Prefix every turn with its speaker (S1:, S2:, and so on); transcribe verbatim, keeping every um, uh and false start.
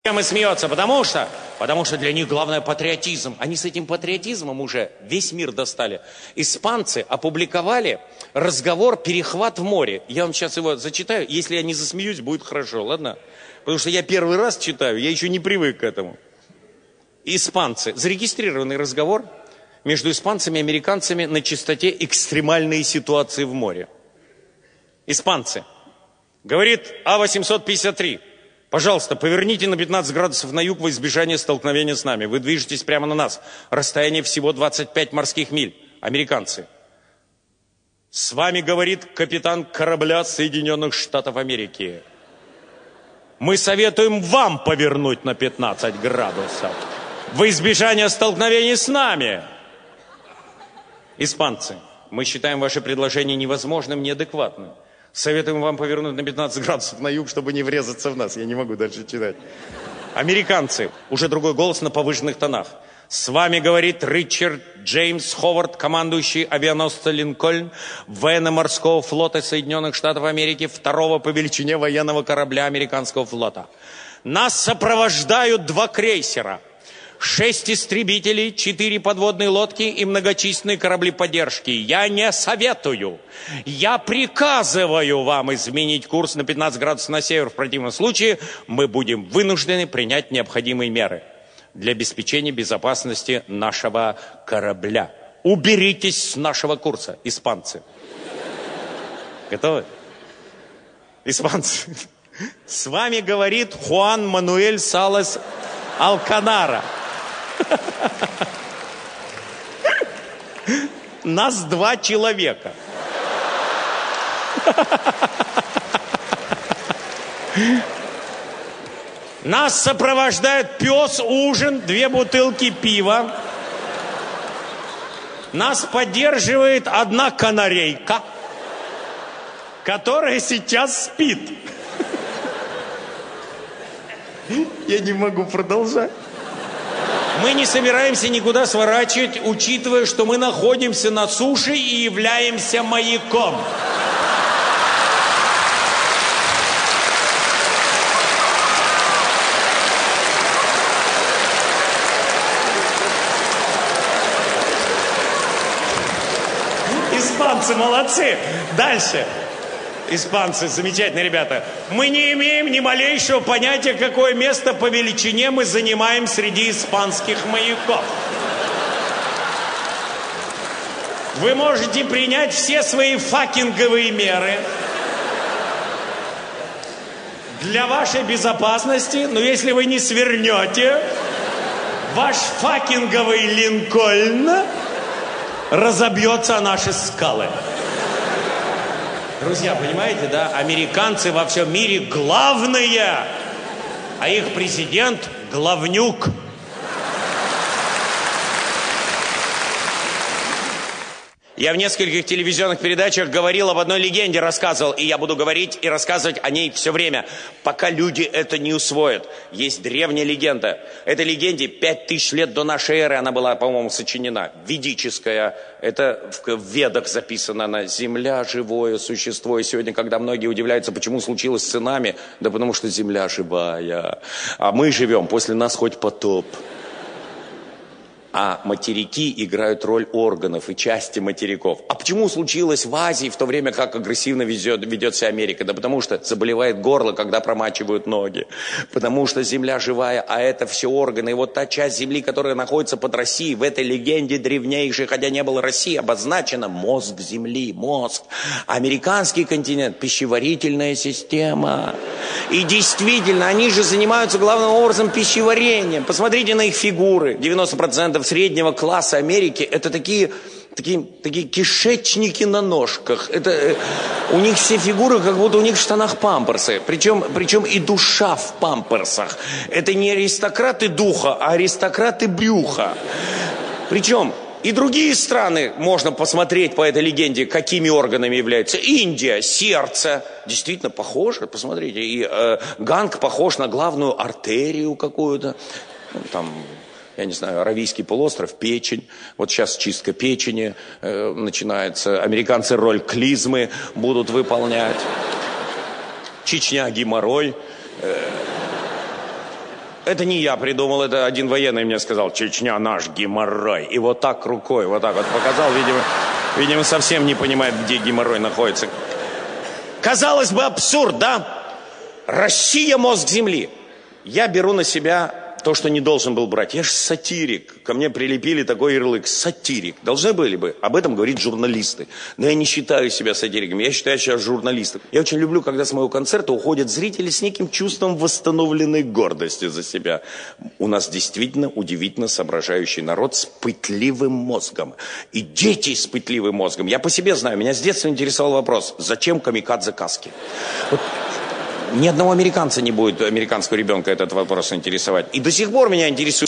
S1: И смеется, потому что, потому что для них главное патриотизм. Они с этим патриотизмом уже весь мир достали. Испанцы опубликовали разговор «Перехват в море». Я вам сейчас его зачитаю. Если я не засмеюсь, будет хорошо, ладно? Потому что я первый раз читаю, я еще не привык к этому. Испанцы. Зарегистрированный разговор между испанцами и американцами на частоте экстремальные ситуации в море. Испанцы. Говорит А восемьсот пятьдесят три. Пожалуйста, поверните на пятнадцать градусов на юг во избежание столкновения с нами. Вы движетесь прямо на нас. Расстояние всего двадцать пять морских миль. Американцы. С вами говорит капитан корабля Соединенных Штатов Америки. Мы советуем вам повернуть на пятнадцать градусов во избежание столкновений с нами. Испанцы. Мы считаем ваше предложение невозможным, неадекватным. Советуем вам повернуть на пятнадцать градусов на юг, чтобы не врезаться в нас. Я не могу дальше читать. Американцы. Уже другой голос на повышенных тонах. С вами говорит Ричард Джеймс Ховард, командующий авианосца «Линкольн» военно-морского флота Соединенных Штатов Америки, второго по величине военного корабля американского флота. Нас сопровождают два крейсера, шесть истребителей, четыре подводные лодки и многочисленные корабли поддержки. Я не советую, я приказываю вам изменить курс на пятнадцать градусов на север. В противном случае мы будем вынуждены принять необходимые меры для обеспечения безопасности нашего корабля. Уберитесь с нашего курса, испанцы. Готовы? Испанцы. С вами говорит Хуан Мануэль Салас Алканара. Нас два человека. Нас сопровождает пес, ужин, две бутылки пива. Нас поддерживает одна канарейка, которая сейчас спит. Я не могу продолжать. Мы не собираемся никуда сворачивать, учитывая, что мы находимся на суше и являемся маяком. Испанцы молодцы. Дальше. Испанцы, замечательные ребята. Мы не имеем ни малейшего понятия, какое место по величине мы занимаем среди испанских маяков. Вы можете принять все свои факинговые меры для вашей безопасности, но если вы не свернете, ваш факинговый Линкольн разобьется о наши скалы. Друзья, понимаете, да? Американцы во всем мире главные, а их президент главнюк. Я в нескольких телевизионных передачах говорил об одной легенде, рассказывал, и я буду говорить и рассказывать о ней все время, пока люди это не усвоят. Есть древняя легенда. Этой легенде пять тысяч лет до нашей эры она была, по-моему, сочинена. Ведическая. Это в Ведах записано. Она Земля живое существо. И сегодня, когда многие удивляются, почему случилось цунами, да потому что Земля живая. А мы живем, после нас хоть потоп. А материки играют роль органов и части материков. А почему случилось в Азии, в то время как агрессивно ведет, ведет себя Америка? Да потому что заболевает горло, когда промачивают ноги. Потому что земля живая, а это все органы. И вот та часть земли, которая находится под Россией, в этой легенде древнейшей, хотя не было России, обозначена мозг земли, мозг. Американский континент, пищеварительная система. И действительно, они же занимаются главным образом пищеварением. Посмотрите на их фигуры. девяносто процентов среднего класса Америки это такие, такие, такие кишечники на ножках. Это, у них все фигуры, как будто у них в штанах памперсы. Причем, причем и душа в памперсах. Это не аристократы духа, а аристократы брюха. Причем и другие страны, можно посмотреть по этой легенде, какими органами являются. Индия, сердце. Действительно похоже, посмотрите. И э, Ганг похож на главную артерию какую-то. Там... Я не знаю, Аравийский полуостров, печень. Вот сейчас чистка печени э, начинается. Американцы роль клизмы будут выполнять. Чечня, геморрой. Э, Это не я придумал, это один военный мне сказал: Чечня наш геморрой. И вот так рукой, вот так вот показал, видимо, видимо совсем не понимает, где геморрой находится. Казалось бы, абсурд, да? Россия – мозг земли. Я беру на себя то, что не должен был брать. Я же сатирик. Ко мне прилепили такой ярлык. Сатирик. Должны были бы. Об этом говорить журналисты. Но я не считаю себя сатириком. Я считаю себя журналистом. Я очень люблю, когда с моего концерта уходят зрители с неким чувством восстановленной гордости за себя. У нас действительно удивительно соображающий народ с пытливым мозгом. И дети с пытливым мозгом. Я по себе знаю. Меня с детства интересовал вопрос: зачем камикадзе каски? Вот. Ни одного американца не будет, американского ребенка, этот вопрос интересовать. И до сих пор меня интересует.